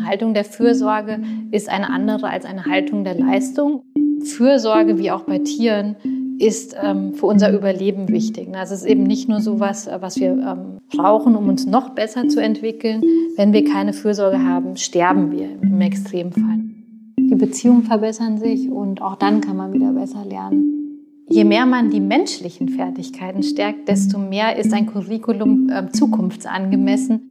Eine Haltung der Fürsorge ist eine andere als eine Haltung der Leistung. Fürsorge, wie auch bei Tieren, ist für unser Überleben wichtig. Also es ist eben nicht nur so was wir brauchen, um uns noch besser zu entwickeln. Wenn wir keine Fürsorge haben, sterben wir im Extremfall. Die Beziehungen verbessern sich und auch dann kann man wieder besser lernen. Je mehr man die menschlichen Fertigkeiten stärkt, desto mehr ist ein Curriculum zukunftsangemessen.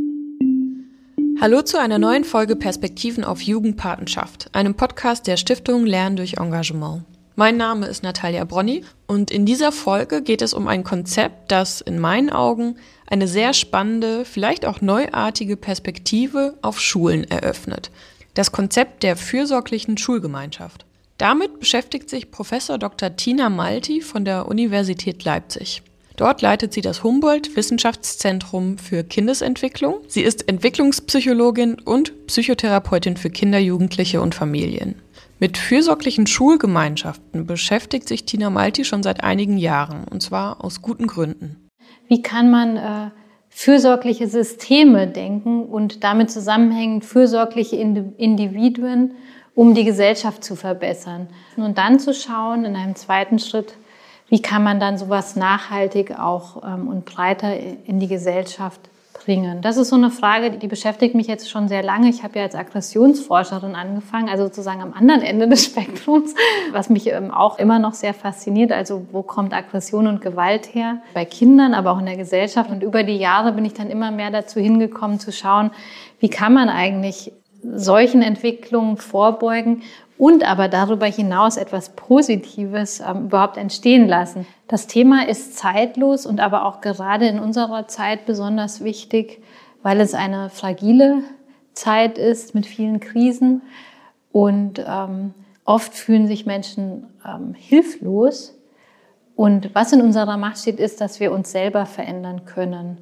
Hallo zu einer neuen Folge Perspektiven auf Jugendpatenschaft, einem Podcast der Stiftung Lernen durch Engagement. Mein Name ist Natalia Bronni und in dieser Folge geht es um ein Konzept, das in meinen Augen eine sehr spannende, vielleicht auch neuartige Perspektive auf Schulen eröffnet. Das Konzept der fürsorglichen Schulgemeinschaft. Damit beschäftigt sich Professor Dr. Tina Malti von der Universität Leipzig. Dort leitet sie das Humboldt-Wissenschaftszentrum für Kindesentwicklung. Sie ist Entwicklungspsychologin und Psychotherapeutin für Kinder, Jugendliche und Familien. Mit fürsorglichen Schulgemeinschaften beschäftigt sich Tina Malti schon seit einigen Jahren, und zwar aus guten Gründen. Wie kann man fürsorgliche Systeme denken und damit zusammenhängend fürsorgliche Individuen, um die Gesellschaft zu verbessern? Und dann zu schauen, in einem zweiten Schritt, wie kann man dann sowas nachhaltig auch und breiter in die Gesellschaft bringen? Das ist so eine Frage, die beschäftigt mich jetzt schon sehr lange. Ich habe ja als Aggressionsforscherin angefangen, also sozusagen am anderen Ende des Spektrums, was mich auch immer noch sehr fasziniert. Also wo kommt Aggression und Gewalt her? Bei Kindern, aber auch in der Gesellschaft. Und über die Jahre bin ich dann immer mehr dazu hingekommen zu schauen, wie kann man eigentlich solchen Entwicklungen vorbeugen und aber darüber hinaus etwas Positives überhaupt entstehen lassen. Das Thema ist zeitlos und aber auch gerade in unserer Zeit besonders wichtig, weil es eine fragile Zeit ist mit vielen Krisen und oft fühlen sich Menschen hilflos. Und was in unserer Macht steht, ist, dass wir uns selber verändern können.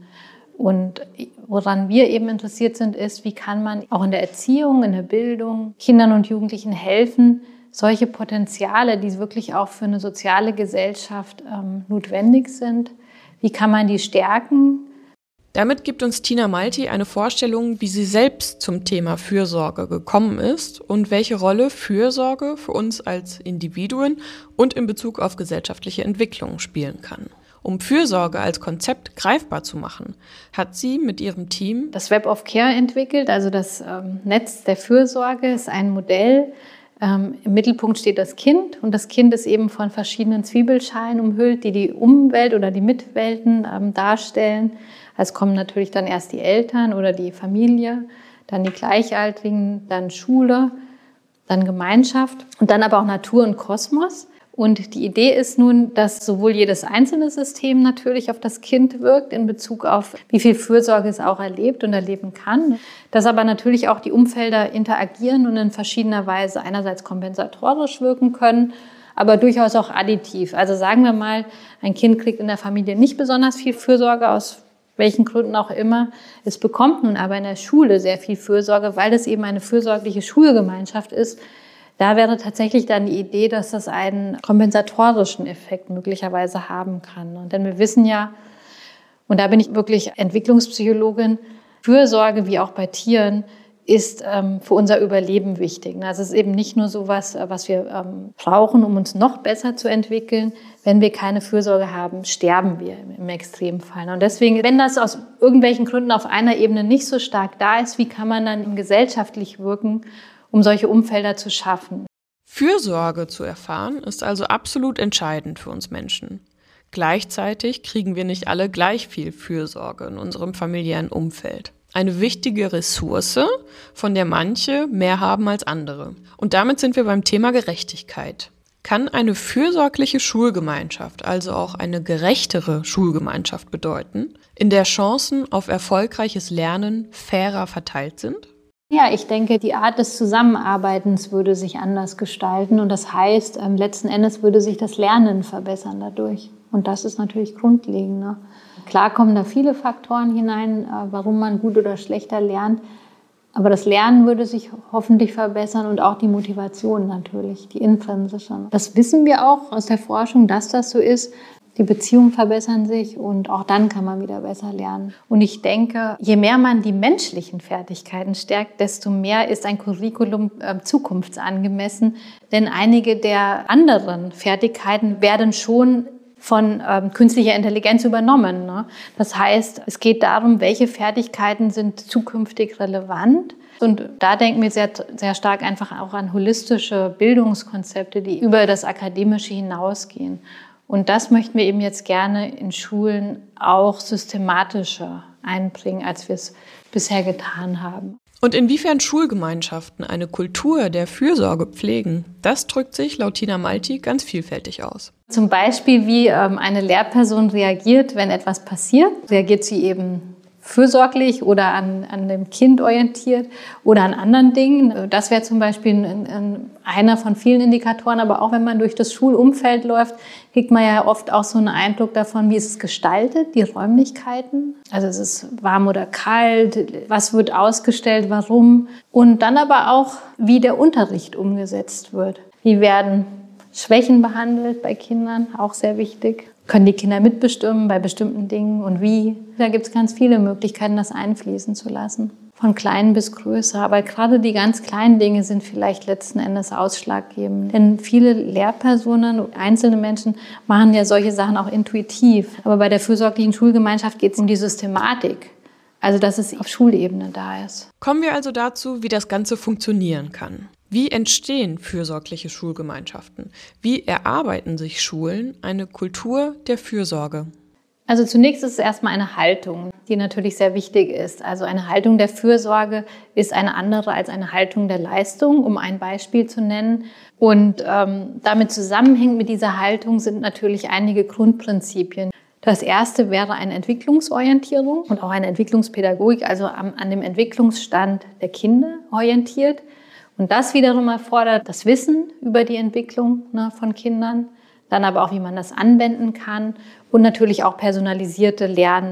Und woran wir eben interessiert sind, ist, wie kann man auch in der Erziehung, in der Bildung Kindern und Jugendlichen helfen, solche Potenziale, die wirklich auch für eine soziale Gesellschaft notwendig sind, wie kann man die stärken? Damit gibt uns Tina Malti eine Vorstellung, wie sie selbst zum Thema Fürsorge gekommen ist und welche Rolle Fürsorge für uns als Individuen und in Bezug auf gesellschaftliche Entwicklung spielen kann. Um Fürsorge als Konzept greifbar zu machen, hat sie mit ihrem Team das Web of Care entwickelt, also das Netz der Fürsorge ist ein Modell. Im Mittelpunkt steht das Kind und das Kind ist eben von verschiedenen Zwiebelschalen umhüllt, die die Umwelt oder die Mitwelten darstellen. Es kommen natürlich dann erst die Eltern oder die Familie, dann die Gleichaltrigen, dann Schule, dann Gemeinschaft und dann aber auch Natur und Kosmos. Und die Idee ist nun, dass sowohl jedes einzelne System natürlich auf das Kind wirkt in Bezug auf, wie viel Fürsorge es auch erlebt und erleben kann, dass aber natürlich auch die Umfelder interagieren und in verschiedener Weise einerseits kompensatorisch wirken können, aber durchaus auch additiv. Also sagen wir mal, ein Kind kriegt in der Familie nicht besonders viel Fürsorge, aus welchen Gründen auch immer. Es bekommt nun aber in der Schule sehr viel Fürsorge, weil es eben eine fürsorgliche Schulgemeinschaft ist. Da wäre tatsächlich dann die Idee, dass das einen kompensatorischen Effekt möglicherweise haben kann. Und denn wir wissen ja, und da bin ich wirklich Entwicklungspsychologin, Fürsorge, wie auch bei Tieren, ist für unser Überleben wichtig. Also es ist eben nicht nur so was wir brauchen, um uns noch besser zu entwickeln. Wenn wir keine Fürsorge haben, sterben wir im Extremfall. Und deswegen, wenn das aus irgendwelchen Gründen auf einer Ebene nicht so stark da ist, wie kann man dann gesellschaftlich wirken, um solche Umfelder zu schaffen? Fürsorge zu erfahren ist also absolut entscheidend für uns Menschen. Gleichzeitig kriegen wir nicht alle gleich viel Fürsorge in unserem familiären Umfeld. Eine wichtige Ressource, von der manche mehr haben als andere. Und damit sind wir beim Thema Gerechtigkeit. Kann eine fürsorgliche Schulgemeinschaft, also auch eine gerechtere Schulgemeinschaft bedeuten, in der Chancen auf erfolgreiches Lernen fairer verteilt sind? Ja, ich denke, die Art des Zusammenarbeitens würde sich anders gestalten und das heißt, letzten Endes würde sich das Lernen verbessern dadurch. Und das ist natürlich grundlegend. Ne? Klar kommen da viele Faktoren hinein, warum man gut oder schlechter lernt, aber das Lernen würde sich hoffentlich verbessern und auch die Motivation natürlich, die intrinsische. Das wissen wir auch aus der Forschung, dass das so ist. Die Beziehungen verbessern sich und auch dann kann man wieder besser lernen. Und ich denke, je mehr man die menschlichen Fertigkeiten stärkt, desto mehr ist ein Curriculum zukunftsangemessen. Denn einige der anderen Fertigkeiten werden schon von künstlicher Intelligenz übernommen. Ne? Das heißt, es geht darum, welche Fertigkeiten sind zukünftig relevant. Und da denken wir sehr, sehr stark einfach auch an holistische Bildungskonzepte, die über das Akademische hinausgehen. Und das möchten wir eben jetzt gerne in Schulen auch systematischer einbringen, als wir es bisher getan haben. Und inwiefern Schulgemeinschaften eine Kultur der Fürsorge pflegen, das drückt sich laut Tina Malti ganz vielfältig aus. Zum Beispiel, wie eine Lehrperson reagiert, wenn etwas passiert. Reagiert sie eben fürsorglich oder an dem Kind orientiert oder an anderen Dingen. Das wäre zum Beispiel einer von vielen Indikatoren. Aber auch wenn man durch das Schulumfeld läuft, kriegt man ja oft auch so einen Eindruck davon, wie ist es gestaltet, die Räumlichkeiten. Also ist es warm oder kalt, was wird ausgestellt, warum. Und dann aber auch, wie der Unterricht umgesetzt wird. Wie werden Schwächen behandelt bei Kindern, auch sehr wichtig. Können die Kinder mitbestimmen bei bestimmten Dingen und wie? Da gibt es ganz viele Möglichkeiten, das einfließen zu lassen. Von klein bis größer. Aber gerade die ganz kleinen Dinge sind vielleicht letzten Endes ausschlaggebend. Denn viele Lehrpersonen, einzelne Menschen machen ja solche Sachen auch intuitiv. Aber bei der fürsorglichen Schulgemeinschaft geht es um die Systematik. Also dass es auf Schulebene da ist. Kommen wir also dazu, wie das Ganze funktionieren kann. Wie entstehen fürsorgliche Schulgemeinschaften? Wie erarbeiten sich Schulen eine Kultur der Fürsorge? Also zunächst ist es erstmal eine Haltung, die natürlich sehr wichtig ist. Also eine Haltung der Fürsorge ist eine andere als eine Haltung der Leistung, um ein Beispiel zu nennen. Und damit zusammenhängend mit dieser Haltung sind natürlich einige Grundprinzipien. Das erste wäre eine Entwicklungsorientierung und auch eine Entwicklungspädagogik, also an dem Entwicklungsstand der Kinder orientiert. Und das wiederum erfordert das Wissen über die Entwicklung von Kindern, dann aber auch, wie man das anwenden kann und natürlich auch personalisierte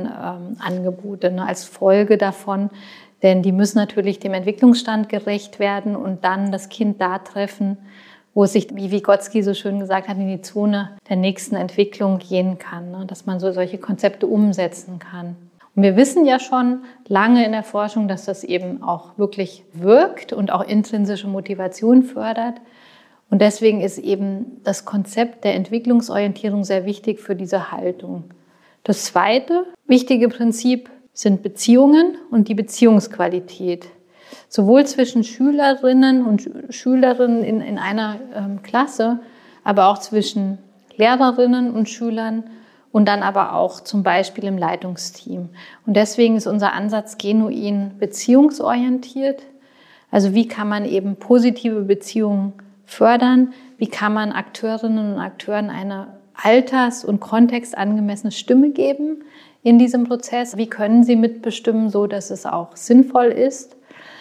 Lernangebote als Folge davon. Denn die müssen natürlich dem Entwicklungsstand gerecht werden und dann das Kind da treffen, wo es sich, wie Vygotsky so schön gesagt hat, in die Zone der nächsten Entwicklung gehen kann, dass man solche Konzepte umsetzen kann. Und wir wissen ja schon lange in der Forschung, dass das eben auch wirklich wirkt und auch intrinsische Motivation fördert. Und deswegen ist eben das Konzept der Entwicklungsorientierung sehr wichtig für diese Haltung. Das zweite wichtige Prinzip sind Beziehungen und die Beziehungsqualität. Sowohl zwischen Schülerinnen und Schülerinnen in einer Klasse, aber auch zwischen Lehrerinnen und Schülern und dann aber auch zum Beispiel im Leitungsteam. Und deswegen ist unser Ansatz genuin beziehungsorientiert. Also wie kann man eben positive Beziehungen fördern? Wie kann man Akteurinnen und Akteuren eine alters- und kontextangemessene Stimme geben in diesem Prozess? Wie können sie mitbestimmen, so dass es auch sinnvoll ist?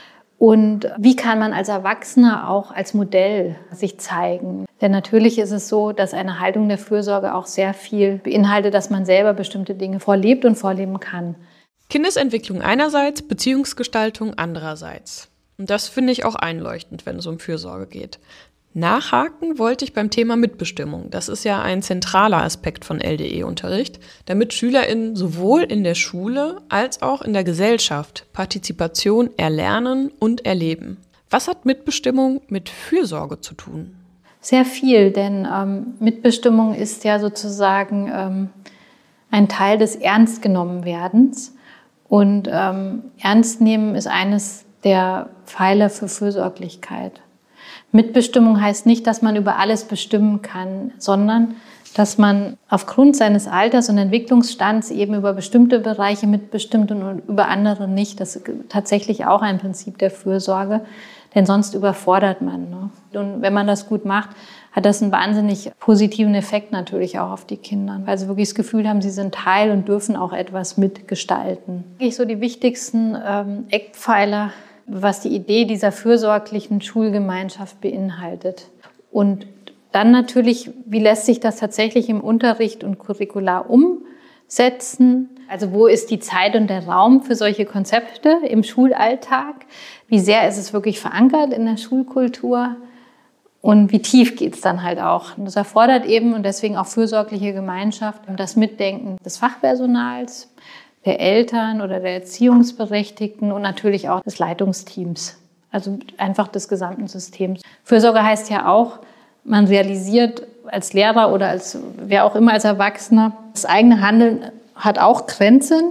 Und wie kann man als Erwachsener auch als Modell sich zeigen? Denn natürlich ist es so, dass eine Haltung der Fürsorge auch sehr viel beinhaltet, dass man selber bestimmte Dinge vorlebt und vorleben kann. Kindesentwicklung einerseits, Beziehungsgestaltung andererseits. Und das finde ich auch einleuchtend, wenn es um Fürsorge geht. Nachhaken wollte ich beim Thema Mitbestimmung. Das ist ja ein zentraler Aspekt von LDE-Unterricht, damit SchülerInnen sowohl in der Schule als auch in der Gesellschaft Partizipation erlernen und erleben. Was hat Mitbestimmung mit Fürsorge zu tun? Sehr viel, denn Mitbestimmung ist ja sozusagen ein Teil des Ernstgenommenwerdens. Und Ernst nehmen ist eines der Pfeiler für Fürsorglichkeit. Mitbestimmung heißt nicht, dass man über alles bestimmen kann, sondern dass man aufgrund seines Alters und Entwicklungsstands eben über bestimmte Bereiche mitbestimmt und über andere nicht. Das ist tatsächlich auch ein Prinzip der Fürsorge, denn sonst überfordert man. Ne? Und wenn man das gut macht, hat das einen wahnsinnig positiven Effekt natürlich auch auf die Kinder, weil sie wirklich das Gefühl haben, sie sind Teil und dürfen auch etwas mitgestalten. So die wichtigsten Eckpfeiler, was die Idee dieser fürsorglichen Schulgemeinschaft beinhaltet. Und dann natürlich, wie lässt sich das tatsächlich im Unterricht und Curricular umsetzen? Also wo ist die Zeit und der Raum für solche Konzepte im Schulalltag? Wie sehr ist es wirklich verankert in der Schulkultur? Und wie tief geht's dann halt auch? Und das erfordert eben und deswegen auch fürsorgliche Gemeinschaft, das Mitdenken des Fachpersonals, der Eltern oder der Erziehungsberechtigten und natürlich auch des Leitungsteams, also einfach des gesamten Systems. Fürsorge heißt ja auch, man realisiert als Lehrer oder als wer auch immer als Erwachsener, das eigene Handeln hat auch Grenzen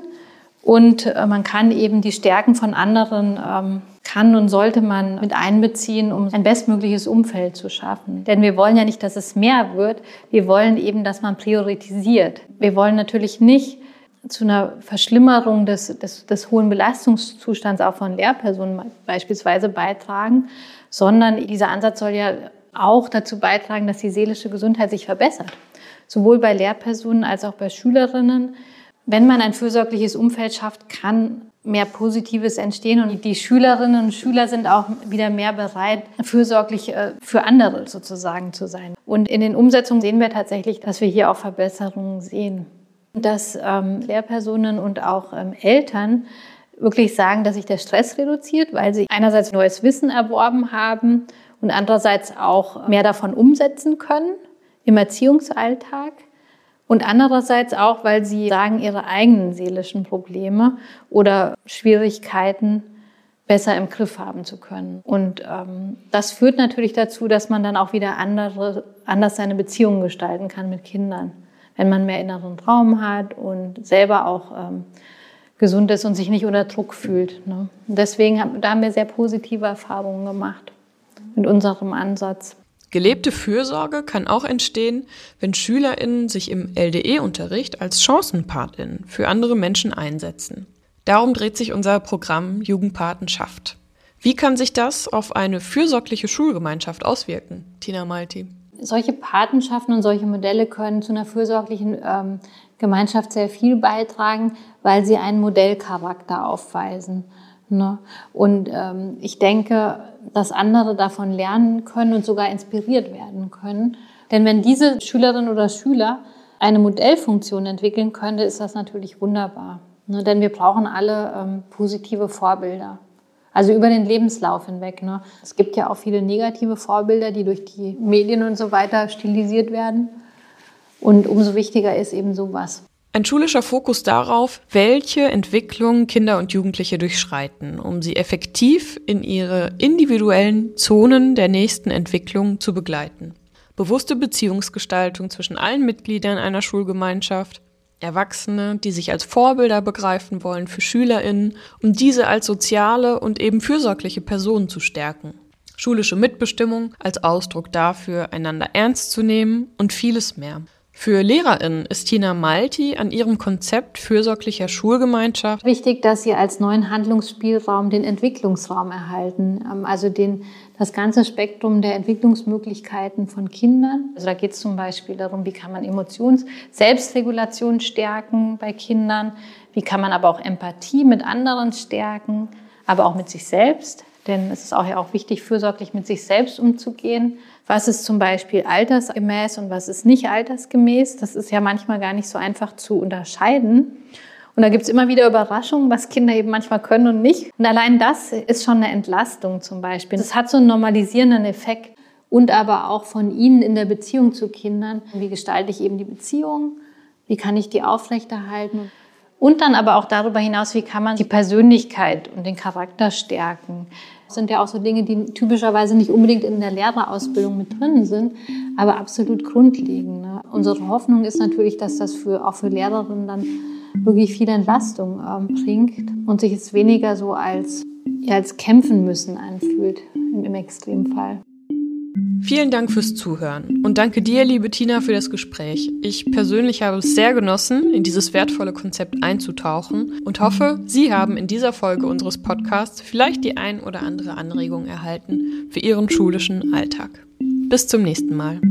und man kann eben die Stärken von anderen kann und sollte man mit einbeziehen, um ein bestmögliches Umfeld zu schaffen. Denn wir wollen ja nicht, dass es mehr wird, wir wollen eben, dass man priorisiert. Wir wollen natürlich nicht zu einer Verschlimmerung des hohen Belastungszustands auch von Lehrpersonen beispielsweise beitragen, sondern dieser Ansatz soll ja auch dazu beitragen, dass die seelische Gesundheit sich verbessert. Sowohl bei Lehrpersonen als auch bei Schülerinnen. Wenn man ein fürsorgliches Umfeld schafft, kann mehr Positives entstehen und die Schülerinnen und Schüler sind auch wieder mehr bereit, fürsorglich für andere sozusagen zu sein. Und in den Umsetzungen sehen wir tatsächlich, dass wir hier auch Verbesserungen sehen. Dass Lehrpersonen und auch Eltern wirklich sagen, dass sich der Stress reduziert, weil sie einerseits neues Wissen erworben haben und andererseits auch mehr davon umsetzen können im Erziehungsalltag. Und andererseits auch, weil sie sagen, ihre eigenen seelischen Probleme oder Schwierigkeiten besser im Griff haben zu können. Und das führt natürlich dazu, dass man dann auch wieder anders seine Beziehungen gestalten kann mit Kindern. Wenn man mehr inneren Raum hat und selber auch gesund ist und sich nicht unter Druck fühlt. Ne? Und deswegen haben wir sehr positive Erfahrungen gemacht mit unserem Ansatz. Gelebte Fürsorge kann auch entstehen, wenn SchülerInnen sich im LDE-Unterricht als ChancenpatInnen für andere Menschen einsetzen. Darum dreht sich unser Programm Jugendpatenschaft. Wie kann sich das auf eine fürsorgliche Schulgemeinschaft auswirken, Tina Malti? Solche Patenschaften und solche Modelle können zu einer fürsorglichen Gemeinschaft sehr viel beitragen, weil sie einen Modellcharakter aufweisen. Ne? Und ich denke, dass andere davon lernen können und sogar inspiriert werden können. Denn wenn diese Schülerinnen oder Schüler eine Modellfunktion entwickeln können, ist das natürlich wunderbar. Ne? Denn wir brauchen alle positive Vorbilder. Also über den Lebenslauf hinweg. Ne? Es gibt ja auch viele negative Vorbilder, die durch die Medien und so weiter stilisiert werden. Und umso wichtiger ist eben sowas. Ein schulischer Fokus darauf, welche Entwicklungen Kinder und Jugendliche durchschreiten, um sie effektiv in ihre individuellen Zonen der nächsten Entwicklung zu begleiten. Bewusste Beziehungsgestaltung zwischen allen Mitgliedern einer Schulgemeinschaft, Erwachsene, die sich als Vorbilder begreifen wollen für SchülerInnen, um diese als soziale und eben fürsorgliche Personen zu stärken. Schulische Mitbestimmung als Ausdruck dafür, einander ernst zu nehmen und vieles mehr. Für LehrerInnen ist Tina Malti an ihrem Konzept fürsorglicher Schulgemeinschaft wichtig, dass sie als neuen Handlungsspielraum den Entwicklungsraum erhalten, also das ganze Spektrum der Entwicklungsmöglichkeiten von Kindern. Also da geht es zum Beispiel darum, wie kann man Selbstregulation stärken bei Kindern, wie kann man aber auch Empathie mit anderen stärken, aber auch mit sich selbst. Denn es ist auch wichtig, fürsorglich mit sich selbst umzugehen. Was ist zum Beispiel altersgemäß und was ist nicht altersgemäß? Das ist ja manchmal gar nicht so einfach zu unterscheiden. Und da gibt es immer wieder Überraschungen, was Kinder eben manchmal können und nicht. Und allein das ist schon eine Entlastung zum Beispiel. Das hat so einen normalisierenden Effekt. Und aber auch von ihnen in der Beziehung zu Kindern. Wie gestalte ich eben die Beziehung? Wie kann ich die aufrechterhalten? Und dann aber auch darüber hinaus, wie kann man die Persönlichkeit und den Charakter stärken? Das sind ja auch so Dinge, die typischerweise nicht unbedingt in der Lehrerausbildung mit drin sind, aber absolut grundlegend. Ne? Unsere Hoffnung ist natürlich, dass das auch für Lehrerinnen dann wirklich viel Entlastung bringt und sich es weniger so als kämpfen müssen anfühlt im Extremfall. Vielen Dank fürs Zuhören und danke dir, liebe Tina, für das Gespräch. Ich persönlich habe es sehr genossen, in dieses wertvolle Konzept einzutauchen und hoffe, Sie haben in dieser Folge unseres Podcasts vielleicht die ein oder andere Anregung erhalten für Ihren schulischen Alltag. Bis zum nächsten Mal.